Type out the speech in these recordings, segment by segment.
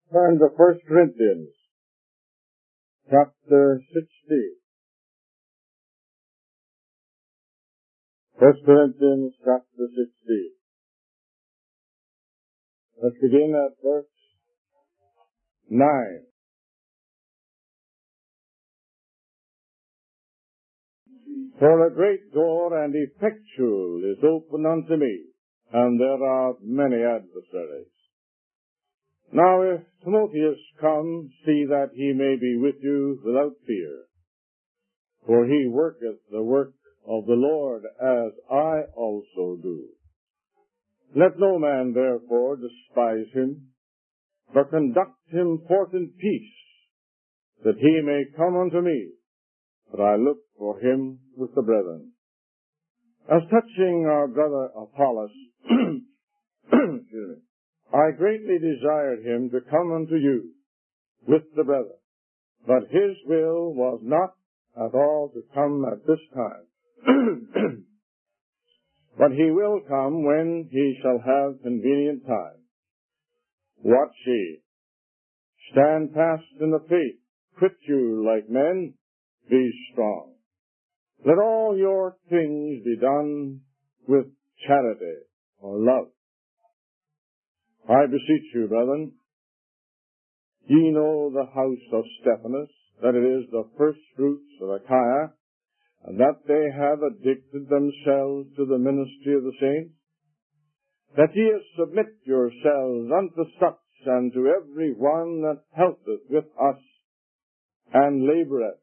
Turn to 1 Corinthians, chapter 16. 1 Corinthians, chapter 16. Let's begin at verse 9. For a great door and effectual is opened unto me, and there are many adversaries. Now if Timotheus come, see that he may be with you without fear. For he worketh the work of the Lord, as I also do. Let no man therefore despise him, but conduct him forth in peace, that he may come unto me, for I look for him with the brethren. As touching our brother Apollos, excuse me, I greatly desired him to come unto you with the brethren, but his will was not at all to come at this time. But he will come when he shall have convenient time. Watch ye, stand fast in the faith, quit you like men, be strong. Let all your things be done with charity or love. I beseech you, brethren, ye know the house of Stephanas, that it is the first fruits of Achaia, and that they have addicted themselves to the ministry of the saints, that ye submit yourselves unto such and to every one that helpeth with us and laboureth.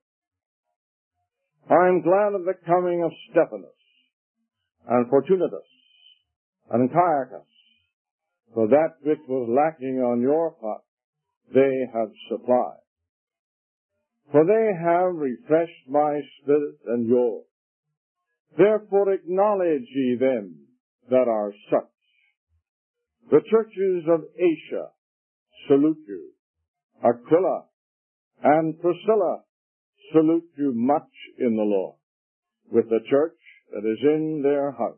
I am glad of the coming of Stephanas, and Fortunatus, and Antiochus, for that which was lacking on your part, they have supplied. For they have refreshed my spirit and yours. Therefore acknowledge ye them that are such. The churches of Asia salute you. Aquila and Priscilla salute you much in the Lord, with the church that is in their house.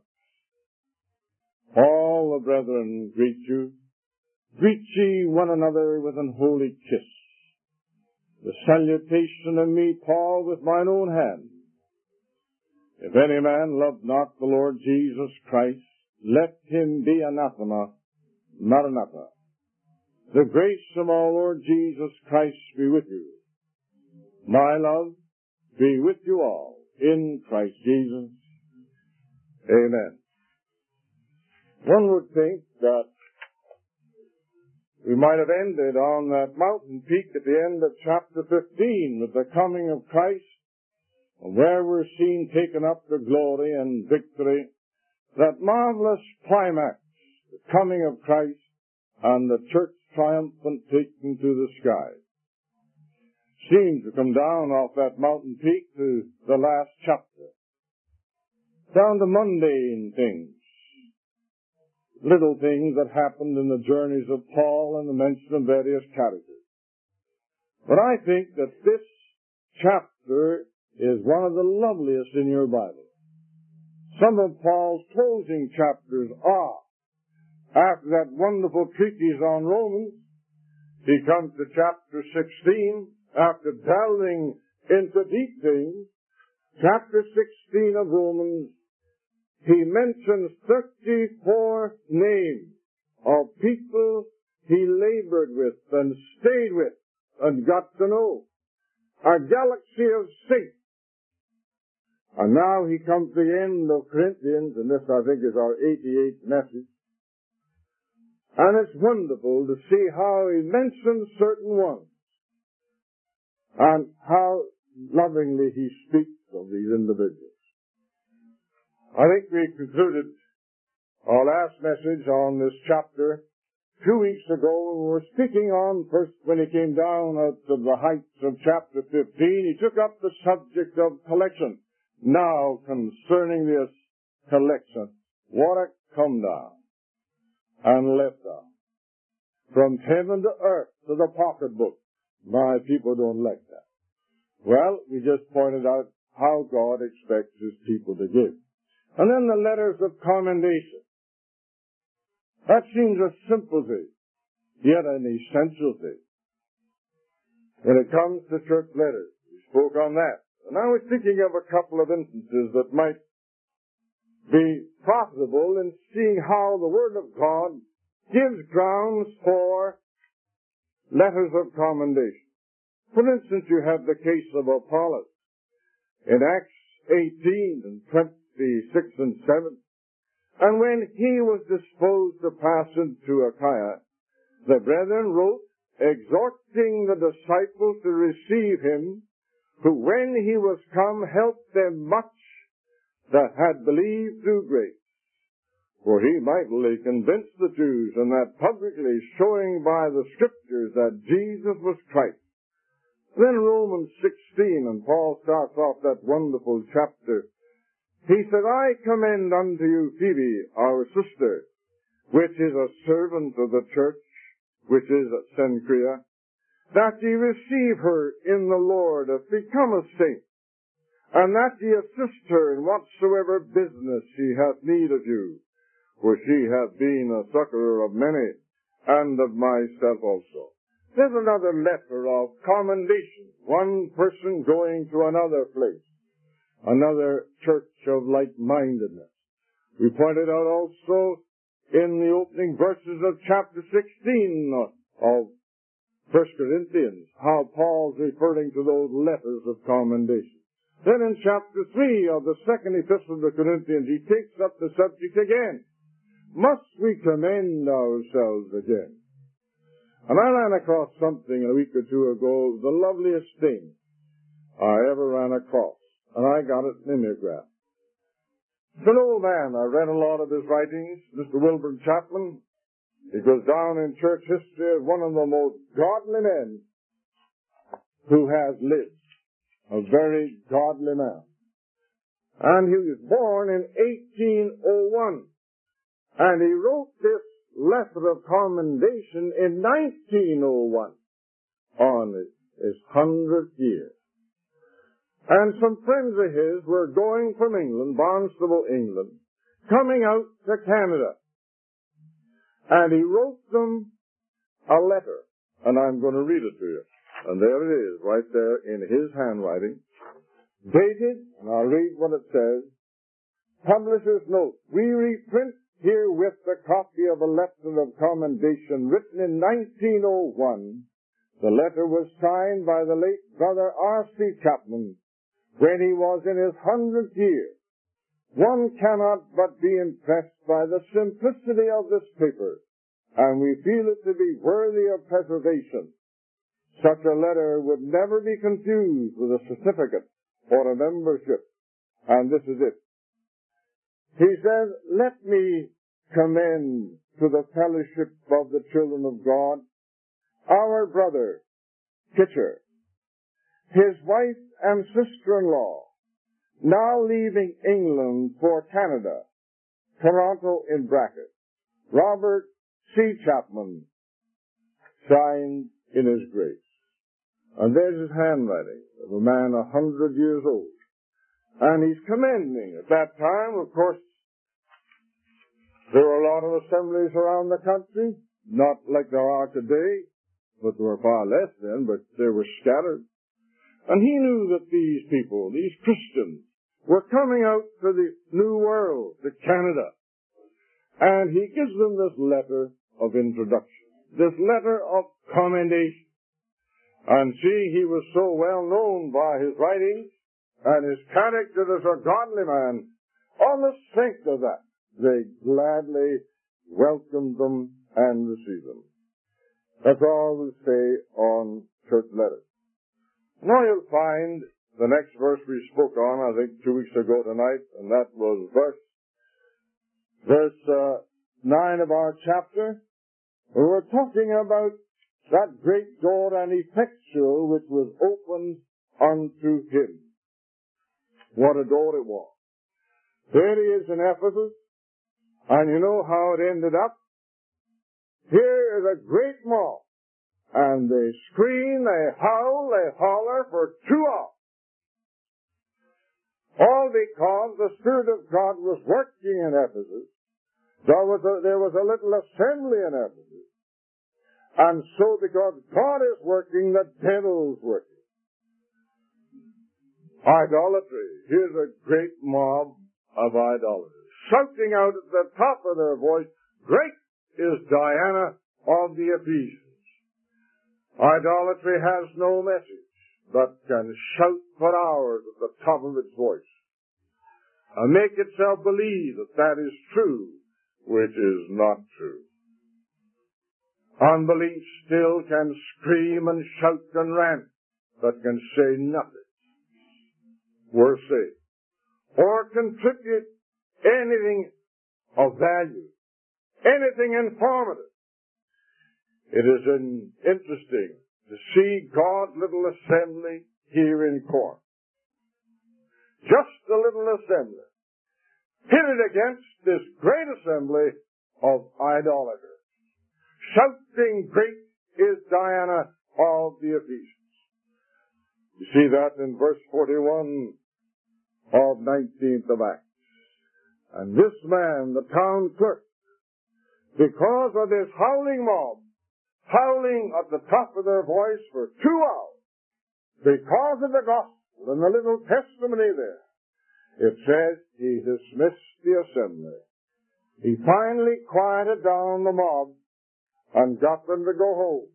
All the brethren greet you. Greet ye one another with an holy kiss. The salutation of me, Paul, with mine own hand. If any man love not the Lord Jesus Christ, let him be anathema, maranatha. The grace of our Lord Jesus Christ be with you. My love be with you all in Christ Jesus. Amen. One would think that we might have ended on that mountain peak at the end of chapter 15 with the coming of Christ, where we're seen taken up to glory and victory, that marvelous climax, the coming of Christ and the church triumphant taken to the sky. Seems to come down off that mountain peak to the last chapter, down to mundane things, little things that happened in the journeys of Paul and the mention of various characters. But I think that this chapter is one of the loveliest in your Bible. Some of Paul's closing chapters are. After that wonderful treatise on Romans, he comes to chapter 16, after delving into deep things. Chapter 16 of Romans, he mentions 34 names of people he labored with and stayed with and got to know. A galaxy of saints. And now he comes to the end of Corinthians, and this I think is our 88th message. And it's wonderful to see how he mentions certain ones and how lovingly he speaks of these individuals. I think we concluded our last message on this chapter 2 weeks ago when we were speaking on first when he came down out of the heights of chapter 15. He took up the subject of collection. Now concerning this collection, what a come down and let down from heaven to earth to the pocketbook. My people don't like that. Well, we just pointed out how God expects his people to give. And then the letters of commendation. That seems a simple thing. yet an essential thing. When it comes to church letters, we spoke on that. And I was thinking of a couple of instances that might be profitable in seeing how the Word of God gives grounds for letters of commendation. For instance, you have the case of Apollos in Acts 18 and 26 and 7. And when he was disposed to pass into Achaia, the brethren wrote, exhorting the disciples to receive him, who when he was come helped them much that had believed through grace. For he mightily convinced the Jews, and that publicly showing by the Scriptures that Jesus was Christ. Then Romans 16, and Paul starts off that wonderful chapter. He said, I commend unto you Phoebe, our sister, which is a servant of the church, which is at Cenchrea, that ye receive her in the Lord as become a saint, and that ye assist her in whatsoever business she hath need of you, for she hath been a succorer of many, and of myself also. There's another letter of commendation, one person going to another place, another church of like-mindedness. We pointed out also in the opening verses of chapter 16 of 1 Corinthians how Paul's referring to those letters of commendation. Then in chapter 3 of the second epistle to the Corinthians, he takes up the subject again. Must we commend ourselves again? And I ran across something a week or two ago, the loveliest thing I ever ran across. And I got it mimeographed. It's an old man. I read a lot of his writings, Mr. Wilbur Chapman. He goes down in church history as one of the most godly men who has lived. A very godly man. And he was born in 1801. And he wrote this letter of commendation in 1901 on his 100th year. And some friends of his were going from England, Barnstable, England, coming out to Canada. And he wrote them a letter, and I'm going to read it to you. And there it is, right there in his handwriting, dated, and I'll read what it says. Publisher's note, we reprint herewith the copy of a letter of commendation written in 1901. The letter was signed by the late brother R.C. Chapman when he was in his 100th year. One cannot but be impressed by the simplicity of this paper, and we feel it to be worthy of preservation. Such a letter would never be confused with a certificate or a membership, and this is it. He says, let me commend to the fellowship of the children of God our brother, Kitcher, his wife and sister-in-law, now leaving England for Canada, Toronto in brackets, Robert C. Chapman, signed in his grace. And there's his handwriting of a man 100 years old. And he's commending. At that time, of course, there were a lot of assemblies around the country, not like there are today, but there were far less then, but they were scattered. And he knew that these people, these Christians, were coming out to the New World, to Canada. And he gives them this letter of introduction, this letter of commendation. And see, he was so well known by his writings and his character as a godly man. On the strength of that, they gladly welcomed them and received them. That's all we'll say on church letters. Now you'll find the next verse we spoke on, I think 2 weeks ago tonight, and that was verse 9 of our chapter. We were talking about that great door and effectual which was opened unto him. What a door it was. There he is in Ephesus, and you know how it ended up. Here is a great mob, and they scream, they howl, they holler for 2 hours. All because the Spirit of God was working in Ephesus. There was a little assembly in Ephesus. And so because God is working, the devil's working. Idolatry. Here's a great mob of idolaters, shouting out at the top of their voice, "Great is Diana of the Ephesians." Idolatry has no message, but can shout for hours at the top of its voice, and make itself believe that that is true, which is not true. Unbelief still can scream and shout and rant, but can say nothing worth saying, or contribute anything of value, anything informative. It is interesting to see God's little assembly here in Corinth. Just a little assembly, pitted against this great assembly of idolaters, shouting, "Great is Diana of the Ephesians." You see that in verse 41 of 19th of Acts. And this man, the town clerk, because of this howling mob, howling at the top of their voice for 2 hours, because of the gospel and the little testimony there, it says he dismissed the assembly. He finally quieted down the mob and got them to go home.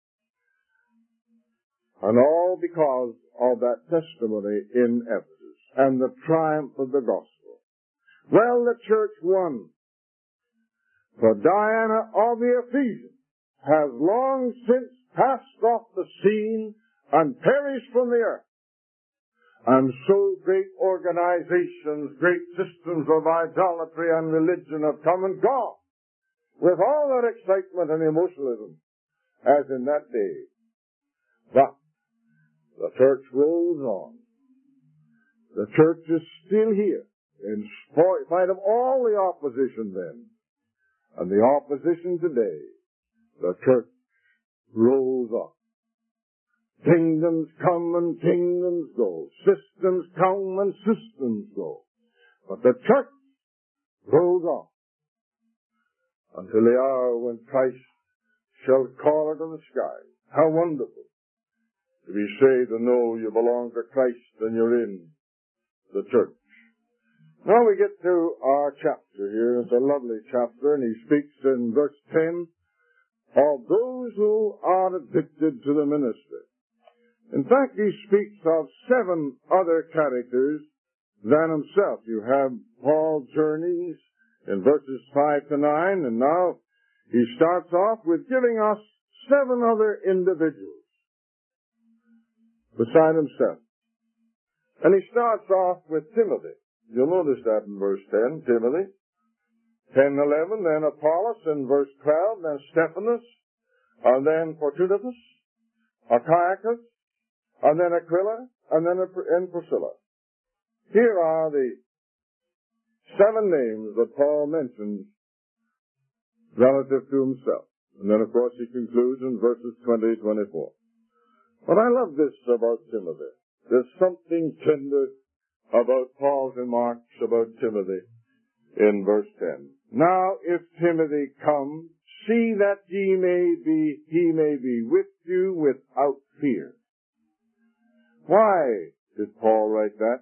And all because of that testimony in Ephesus and the triumph of the gospel. Well, the church won. For Diana of the Ephesians has long since passed off the scene and perished from the earth. And so great organizations, great systems of idolatry and religion have come and gone with all that excitement and emotionalism as in that day. But the church rolls on. The church is still here in spite of all the opposition then and the opposition today. The church rolls on. Kingdoms come and kingdoms go. Systems come and systems go. But the church rolls on until the hour when Christ shall call her to the sky. How wonderful to be saved and know you belong to Christ and you're in the church. Now we get to our chapter here. It's a lovely chapter, and he speaks in verse 10 of those who are addicted to the ministry. In fact, he speaks of 7 other characters than himself. You have Paul's journeys in verses 5 to 9, and now he starts off with giving us 7 other individuals beside himself. And he starts off with Timothy. You'll notice that in verse 10, Timothy. 10, 11, then Apollos in verse 12, then Stephanas, and then Fortunatus, Achaicus, and then Aquila, and then Priscilla. Here are the 7 names that Paul mentions relative to himself. And then, of course, he concludes in verses 20 to 24. But I love this about Timothy. There's something tender about Paul's remarks about Timothy in verse 10. Now, if Timothy come, see that he may be with you without fear. Why did Paul write that?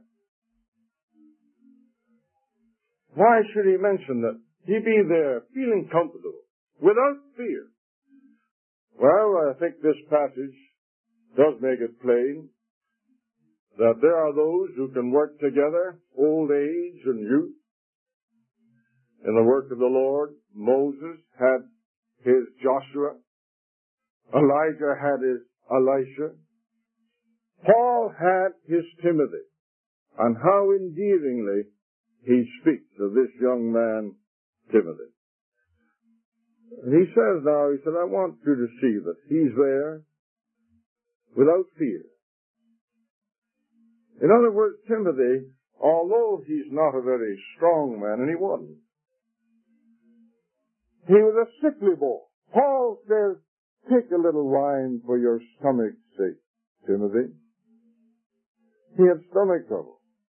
Why should he mention that? He be there feeling comfortable, without fear. Well, I think this passage does make it plain that there are those who can work together, old age and youth, in the work of the Lord. Moses had his Joshua. Elijah had his Elisha. Paul had his Timothy. And how endearingly he speaks of this young man, Timothy. And he says now, he said, I want you to see that he's there without fear. In other words, Timothy, although he's not a very strong man, and he wasn't, he was a sickly boy. Paul says, take a little wine for your stomach's sake, Timothy. He had stomach trouble.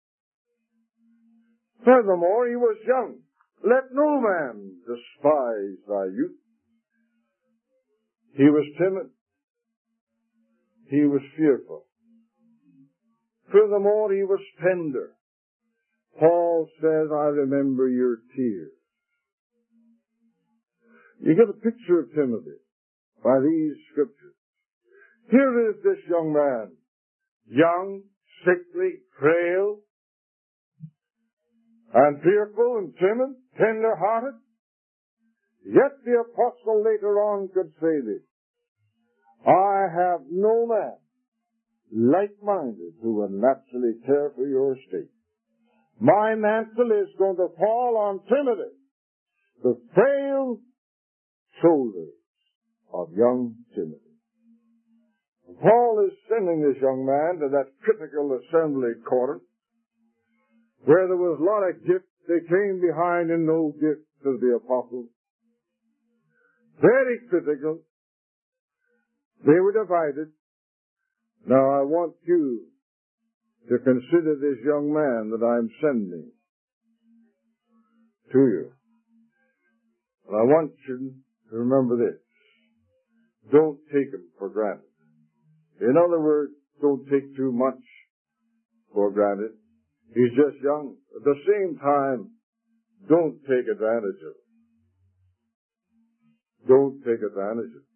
Furthermore, he was young. Let no man despise thy youth. He was timid. He was fearful. Furthermore, he was tender. Paul says, I remember your tears. You get a picture of Timothy by these scriptures. Here is this young man, young, sickly, frail, and fearful and timid, tender-hearted. Yet the apostle later on could say this, I have no man like-minded who will naturally care for your state. My mantle is going to fall on Timothy, the frail shoulders of young Timothy. Paul is sending this young man to that critical assembly at Corinth, where there was a lot of gifts. They came behind in no gifts of the apostles. Very critical. They were divided. Now I want you to consider this young man that I'm sending to you. And I want you to remember this. Don't take him for granted. In other words, don't take too much for granted. He's just young. At the same time, don't take advantage of him. Don't take advantage of him.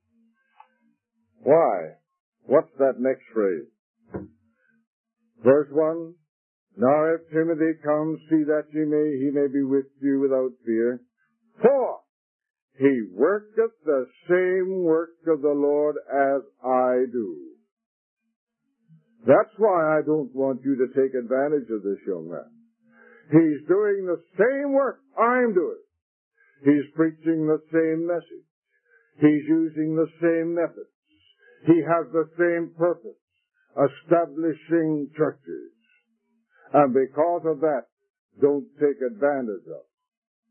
Why? What's that next phrase? Verse 1, Now if Timothy comes, see that he may be with you without fear. For he worketh the same work of the Lord as I do. That's why I don't want you to take advantage of this young man. He's doing the same work I'm doing. He's preaching the same message. He's using the same methods. He has the same purpose, establishing churches. And because of that, don't take advantage of it.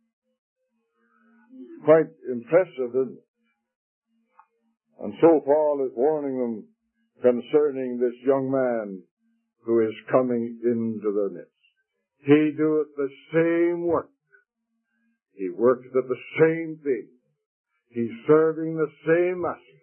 Quite impressive, isn't it? And so Paul is warning them concerning this young man who is coming into the midst. He doeth the same work. He works at the same thing. He's serving the same master.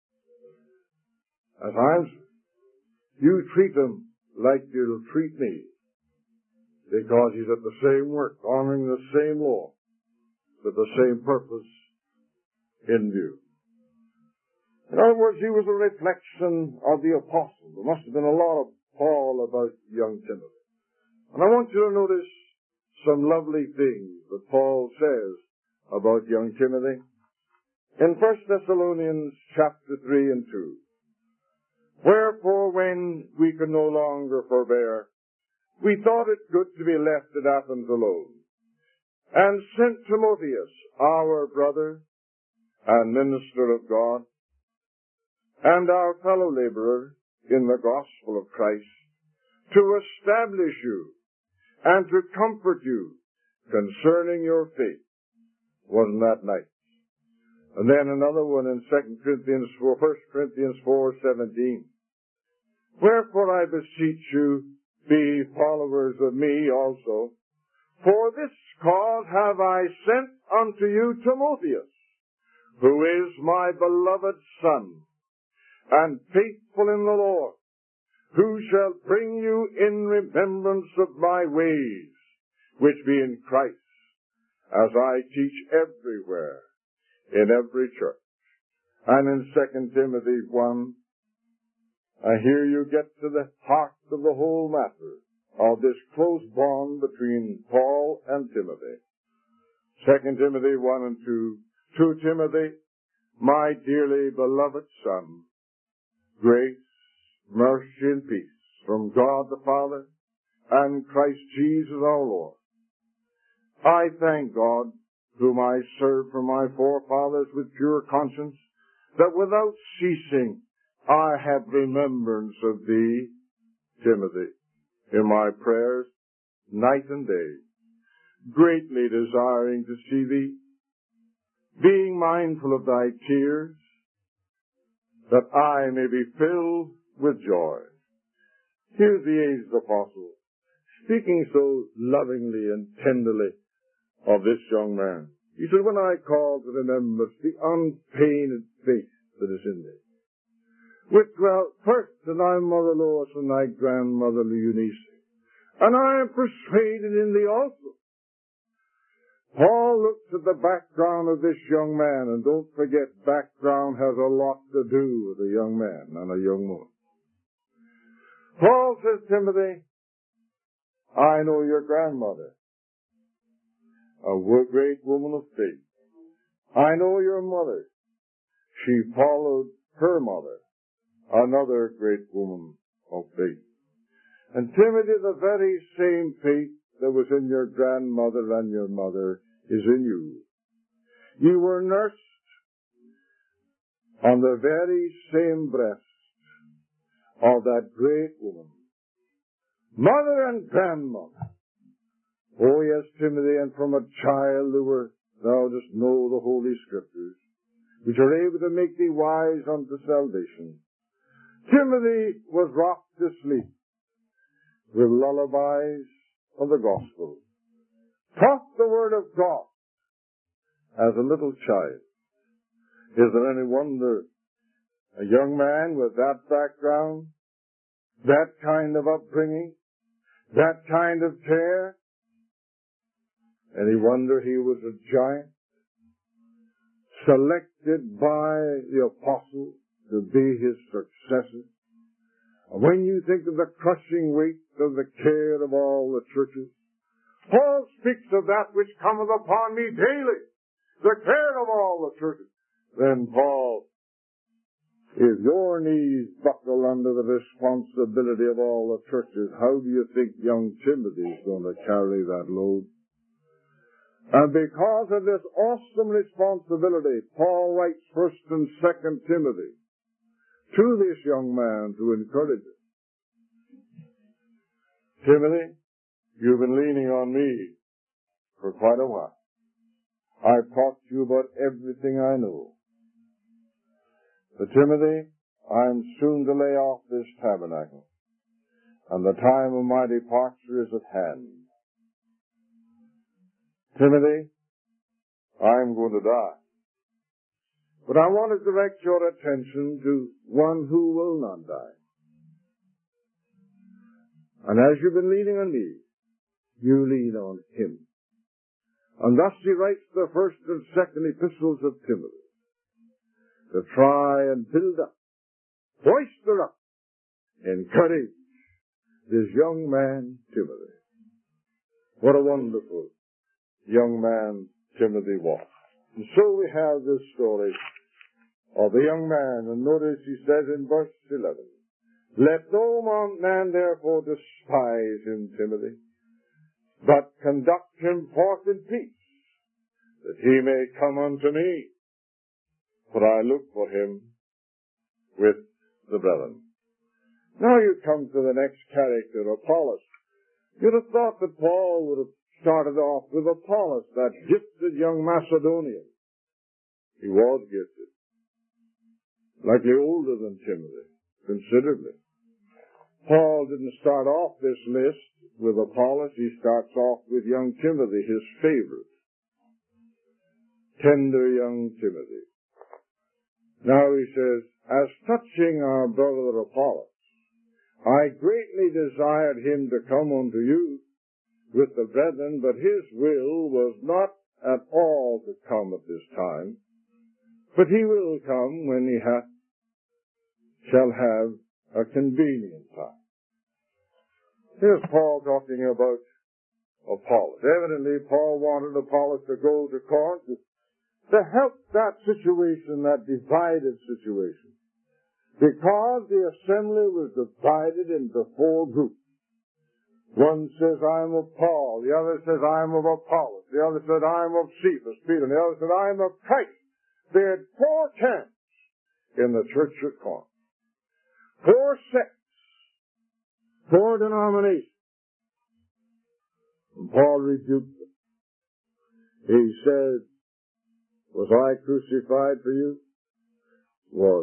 At times, you treat him like you'll treat me, because he's at the same work, honoring the same law, with the same purpose in view. In other words, he was a reflection of the apostle. There must have been a lot of Paul about young Timothy. And I want you to notice some lovely things that Paul says about young Timothy. In 1 Thessalonians chapter 3 and 2, Wherefore, when we could no longer forbear, we thought it good to be left at Athens alone, and sent Timotheus, our brother and minister of God, and our fellow laborer in the gospel of Christ, to establish you and to comfort you concerning your faith. Wasn't that nice? And then another one in 1 Corinthians 4:17. Wherefore I beseech you, be followers of me also. For this cause have I sent unto you Timotheus, who is my beloved son, and faithful in the Lord, who shall bring you in remembrance of my ways, which be in Christ, as I teach everywhere, in every church. And in 2 Timothy 1, here you get to the heart of the whole matter of this close bond between Paul and Timothy. 2 Timothy 1 and 2, To Timothy, my dearly beloved son, grace, mercy, and peace from God the Father and Christ Jesus our Lord. I thank God, whom I serve from my forefathers with pure conscience, that without ceasing I have remembrance of thee, Timothy, in my prayers night and day, greatly desiring to see thee, being mindful of thy tears, that I may be filled with joy. Here's the aged apostle, speaking so lovingly and tenderly of this young man. He said, when I call to remembrance the unpainted face thy mother Lois and thy grandmother Eunice, and I am persuaded in thee also. Paul looks at the background of this young man, and don't forget, background has a lot to do with a young man and a young woman. Paul says, Timothy, I know your grandmother, a great woman of faith. I know your mother. She followed her mother, another great woman of faith. And Timothy, the very same faith that was in your grandmother and your mother is in you. You were nursed on the very same breast of that great woman, mother and grandmother. Oh yes, Timothy, and from a child thou dost know the Holy Scriptures, which are able to make thee wise unto salvation. Timothy was rocked to sleep with lullabies of the gospel, taught the word of God as a little child. Is there any wonder a young man with that background, that kind of upbringing, that kind of care, any wonder he was a giant, selected by the apostle to be his successor? And when you think of the crushing weight of the care of all the churches, Paul speaks of that which cometh upon me daily, the care of all the churches. Then Paul, if your knees buckle under the responsibility of all the churches, how do you think young Timothy is going to carry that load? And because of this awesome responsibility, Paul writes 1 and 2 Timothy to this young man to encourage him. Timothy, you've been leaning on me for quite a while. I've talked to you about everything I know. But Timothy, I'm soon to lay off this tabernacle, and the time of my departure is at hand. Timothy, I'm going to die. But I want to direct your attention to one who will not die. And as you've been leaning on me, you lean on him. And thus he writes the first and second epistles of Timothy to try and build up, bolster up, encourage this young man, Timothy. What a wonderful young man Timothy was. And so we have this story of the young man, and notice he says in verse 11, let no man therefore despise him, Timothy, but conduct him forth in peace, that he may come unto me, for I look for him with the brethren. Now you come to the next character, Apollos. You'd have thought that Paul would have started off with Apollos, that gifted young Macedonian. He was gifted, likely older than Timothy, considerably. Paul didn't start off this list with Apollos. He starts off with young Timothy, his favorite. Tender young Timothy. Now he says, as touching our brother Apollos, I greatly desired him to come unto you with the brethren, but his will was not at all to come at this time, but he will come when he shall have a convenient time. Here's Paul talking about Apollos. Evidently, Paul wanted Apollos to go to Corinth to help that situation, that divided situation, because the assembly was divided into four groups. One says, I'm of Paul. The other says, I'm of Apollos. The other said, I'm of Cephas, Peter. And the other said, I'm of Christ. They had four camps in the church at Corinth. Four sects. Four denominations. And Paul rebuked them. He said, was I crucified for you? Was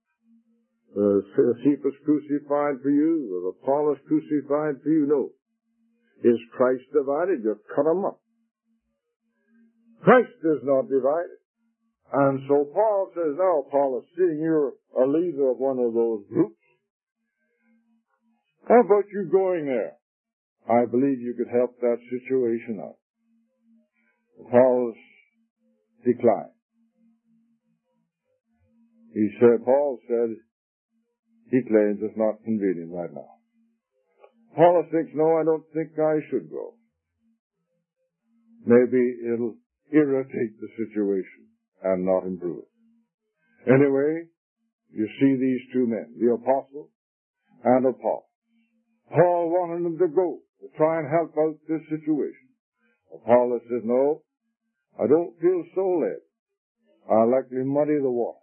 Cephas crucified for you? Was Apollos crucified for you? No. Is Christ divided? You cut him up. Christ is not divided. And so Paul says, now, Apollos, seeing you're a leader of one of those groups, How about you going there? I believe you could help that situation out. Paul's declined. Paul said, he claims it's not convenient right now. Paulus thinks, no, I don't think I should go. Maybe it'll irritate the situation and not improve it. Anyway, you see these two men, the apostle and Apollos. Paul wanted them to go to try and help out this situation. Apollos says, no, I don't feel so led. I'll likely muddy the water.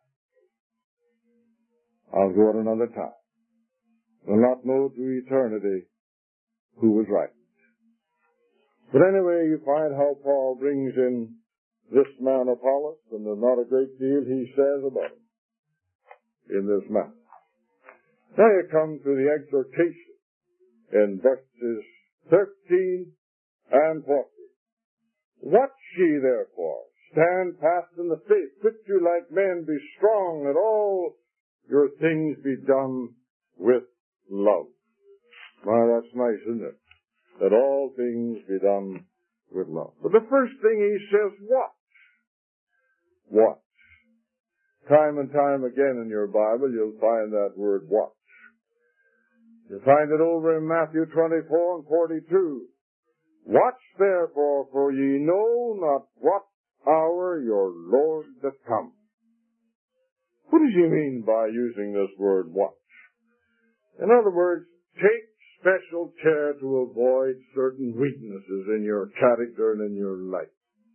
I'll go at another time. We'll not know to eternity who was right. But anyway, you find how Paul brings in this man Apollos, and there's not a great deal he says about him in this matter. Now you come to the exhortation in verses 13 and 14. Watch ye therefore, stand fast in the faith, quit you like men, be strong, let all your things be done with love. Well, that's nice, isn't it? That all things be done with love. But the first thing he says, watch. Watch. Time and time again in your Bible, you'll find that word watch. You'll find it over in Matthew 24 and 42. Watch therefore, for ye know not what hour your Lord doth come. What does he mean by using this word watch? In other words, take special care to avoid certain weaknesses in your character and in your life.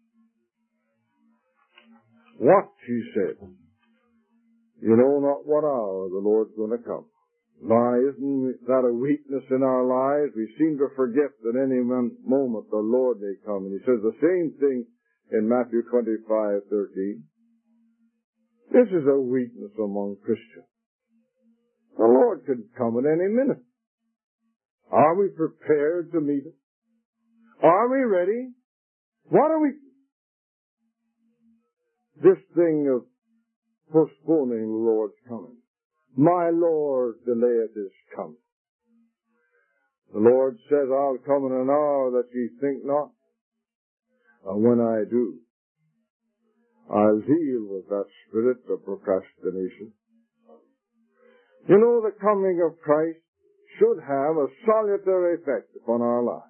Watch, he said. You know not what hour the Lord's going to come. Now, isn't that a weakness in our lives? We seem to forget that any moment the Lord may come. And he says the same thing in Matthew 25:13. This is a weakness among Christians. The Lord could come at any minute. Are we prepared to meet Him? Are we ready? What are we? This thing of postponing the Lord's coming. My Lord delayeth His coming. The Lord says, I'll come in an hour that ye think not. And when I do, I'll deal with that spirit of procrastination. You know, the coming of Christ should have a salutary effect upon our lives.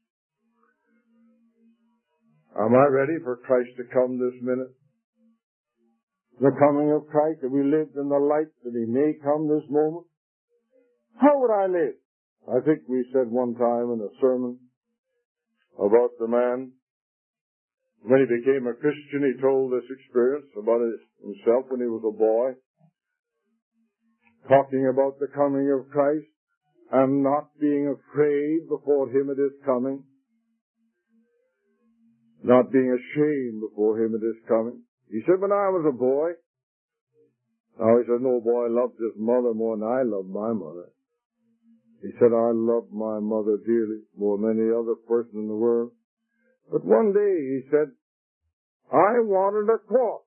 Am I ready for Christ to come this minute? The coming of Christ, that we lived in the light that He may come this moment? How would I live? I think we said one time in a sermon about the man, when he became a Christian, he told this experience about himself when he was a boy, talking about the coming of Christ and not being afraid before Him at His coming, not being ashamed before Him at His coming. He said, when I was a boy, now he said, no boy loved his mother more than I loved my mother. He said, I loved my mother dearly, more than any other person in the world. But one day, he said, I wanted a cloth.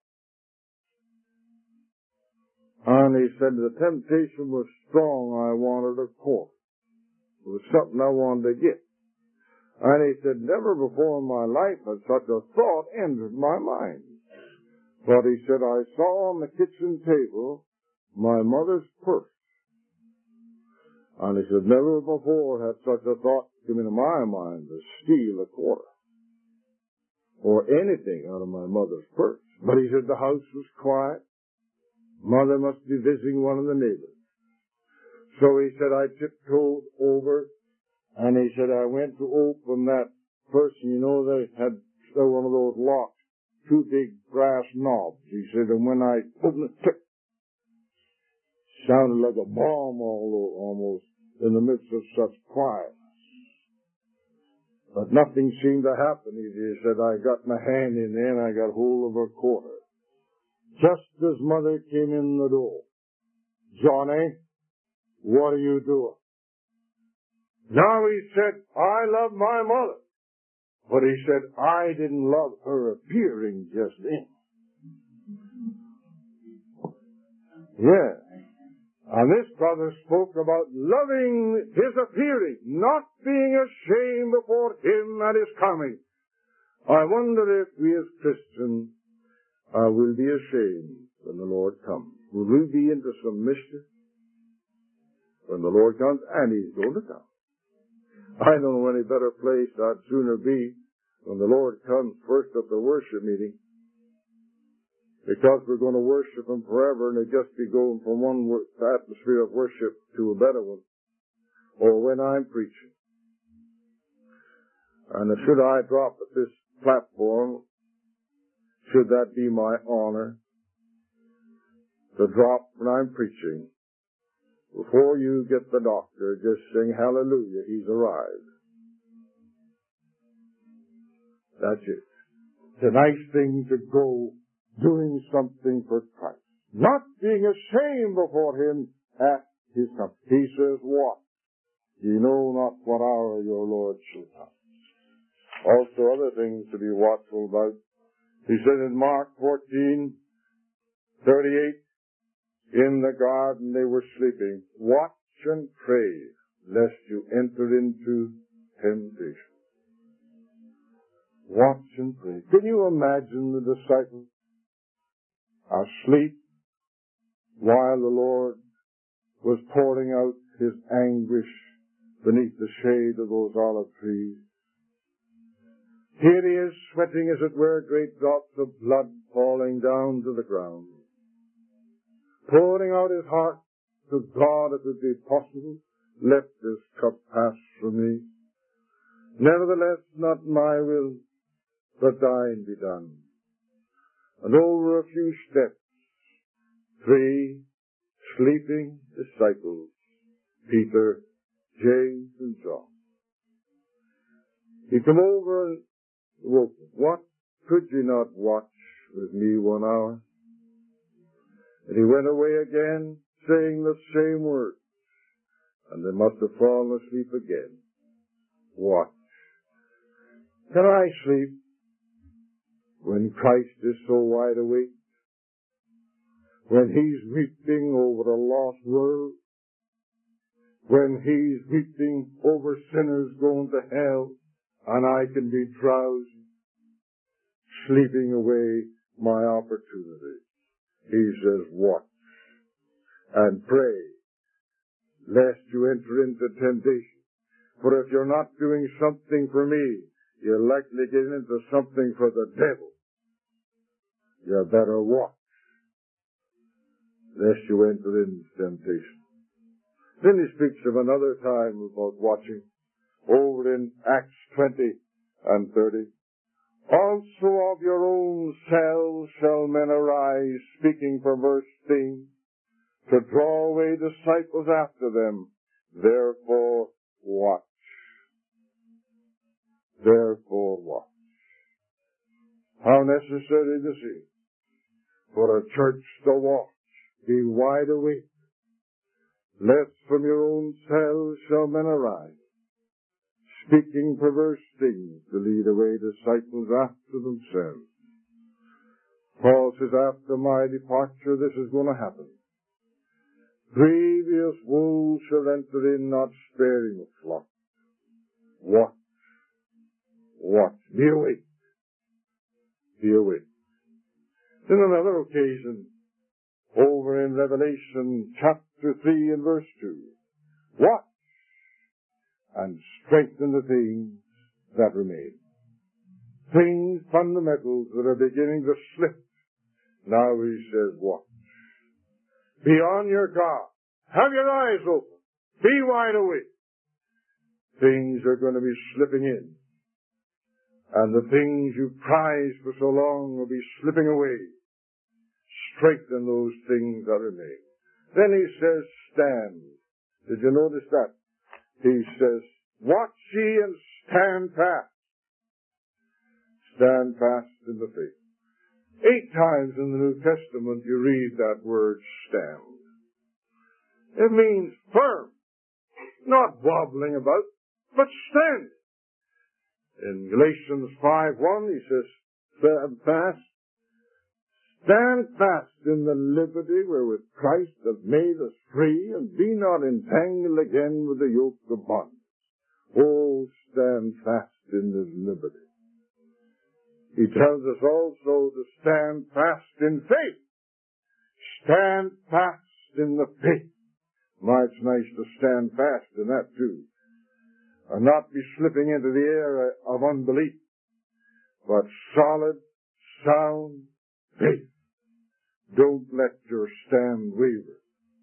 And he said, the temptation was strong, I wanted a cloth. It was something I wanted to get. And he said, never before in my life had such a thought entered my mind. But he said, I saw on the kitchen table my mother's purse. And he said, never before had such a thought come into my mind to steal a quarter or anything out of my mother's purse. But he said, the house was quiet. Mother must be visiting one of the neighbors. So he said, I tiptoed over, and he said, I went to open that purse, and you know, they had one of those locks, two big brass knobs. He said, and when I opened it, click, sounded like a bomb almost in the midst of such quietness. But nothing seemed to happen. He said, I got my hand in there and I got hold of her quarter. Just as Mother came in the door. Johnny, what are you doing? Now he said, I love my mother. But he said, I didn't love her appearing just then. Yeah. And this brother spoke about loving his appearing, not being ashamed before him at his coming. I wonder if we as Christians will be ashamed when the Lord comes. Will we be into some mischief when the Lord comes? And He's going to come. I don't know any better place I'd sooner be when the Lord comes first at the worship meeting, because we're going to worship Him forever, and it'll just be going from one atmosphere of worship to a better one. Or when I'm preaching. And should I drop at this platform, should that be my honor, to drop when I'm preaching, before you get the doctor, just sing hallelujah, He's arrived. That's it. It's a nice thing to go doing something for Christ. Not being ashamed before Him at His coming. He says, "What? Ye know not what hour your Lord shall come." Also other things to be watchful about. He said in Mark 14:38, in the garden they were sleeping. Watch and pray, lest you enter into temptation. Watch and pray. Can you imagine the disciples asleep while the Lord was pouring out His anguish beneath the shade of those olive trees? Here He is, sweating, as it were, great drops of blood falling down to the ground, pouring out His heart to God, if it be possible, let this cup pass from me. Nevertheless, not my will, but thine be done. And over a few steps, 3 sleeping disciples, Peter, James, and John. He come over and woke them. What? Could you not watch with me 1 hour? And he went away again, saying the same words. And they must have fallen asleep again. Watch. Can I sleep when Christ is so wide awake? When He's weeping over a lost world? When He's weeping over sinners going to hell, and I can be drowsy, sleeping away my opportunity? He says, watch and pray, lest you enter into temptation. For if you're not doing something for me, you're likely to get into something for the devil. You better watch, lest you enter into temptation. Then he speaks of another time about watching, over in Acts 20 and 30. Also of your own selves shall men arise, speaking perverse things, to draw away disciples after them. Therefore watch. Therefore watch. How necessary this is for a church to watch, be wide awake, lest from your own selves shall men arise, speaking perverse things, to lead away disciples after themselves. Paul says, after my departure, this is going to happen. Grievous wolves shall enter in, not sparing the flock. Watch. Watch. Be awake. Be awake. In another occasion, over in Revelation chapter 3 and verse 2, watch and strengthen the things that remain. Things, fundamentals that are beginning to slip. Now he says, watch. Be on your guard. Have your eyes open. Be wide awake. Things are going to be slipping in. And the things you prized for so long will be slipping away. Strengthen those things that remain. Then he says, stand. Did you notice that? He says, watch ye and stand fast. Stand fast in the faith. 8 times in the New Testament you read that word stand. It means firm, not wobbling about, but stand. In Galatians 5:1 he says, stand fast, Stand fast in the liberty wherewith Christ hath made us free, and be not entangled again with the yoke of bondage. Oh, stand fast in this liberty. He tells us also to stand fast in faith. Stand fast in the faith. My, it's nice to stand fast in that too. And not be slipping into the era of unbelief, but solid, sound faith. Don't let your stand waver.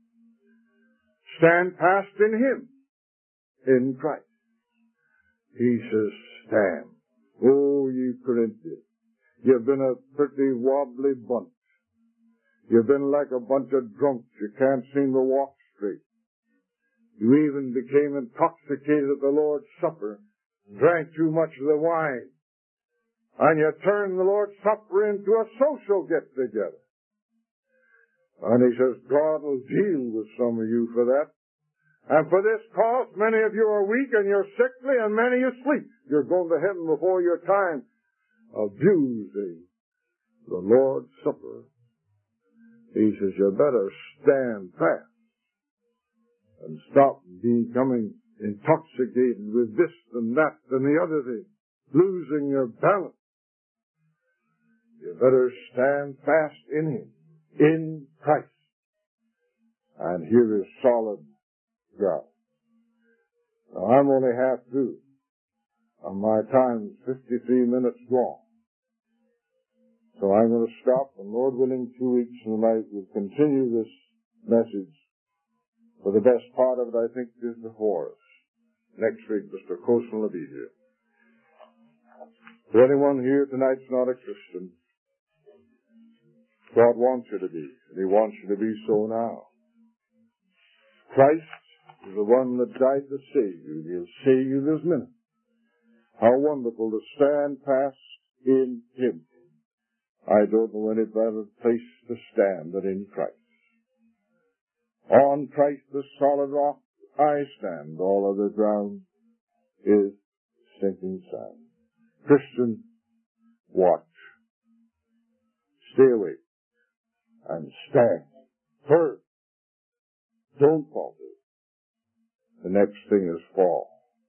Stand fast in Him, in Christ. He says, stand. Oh, you Corinthians, you've been a pretty wobbly bunch. You've been like a bunch of drunks. You can't seem to walk straight. You even became intoxicated at the Lord's Supper, drank too much of the wine, and you turned the Lord's Supper into a social get-together. And he says, God will deal with some of you for that. And for this cause, many of you are weak and you're sickly and many asleep. You're going to heaven before your time, abusing the Lord's Supper. He says, you better stand fast and stop becoming intoxicated with this and that and the other thing, losing your balance. You better stand fast in Him, in Christ. And here is solid ground. Now, I'm only half through, and my time's 53 minutes gone. So I'm going to stop, and Lord willing, 2 weeks from tonight we'll continue this message. For the best part of it, I think, is before us. Next week, Mr. Coastal will be here. If anyone here tonight's not a Christian, God wants you to be, and He wants you to be so now. Christ is the one that died to save you. He'll save you this minute. How wonderful to stand fast in Him. I don't know any better place to stand than in Christ. On Christ the solid rock I stand. All other ground is sinking sand. Christian, watch. Stay awake. And stand firm. Don't falter. The next thing is fall.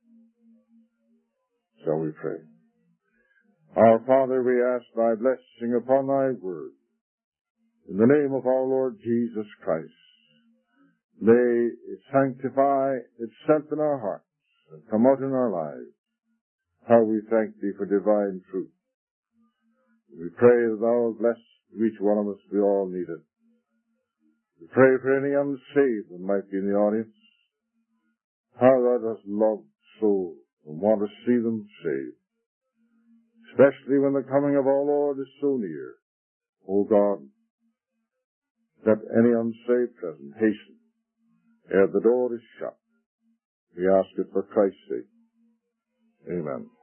Shall we pray? Our Father, we ask Thy blessing upon Thy word. In the name of our Lord Jesus Christ, may it sanctify itself in our hearts and come out in our lives. How we thank Thee for divine truth. We pray that Thou wilt bless each one of us. We all need it. We pray for any unsaved that might be in the audience. How Thou dost love souls and want to see them saved. Especially when the coming of our Lord is so near. O God, let any unsaved present hasten ere the door is shut. We ask it for Christ's sake. Amen.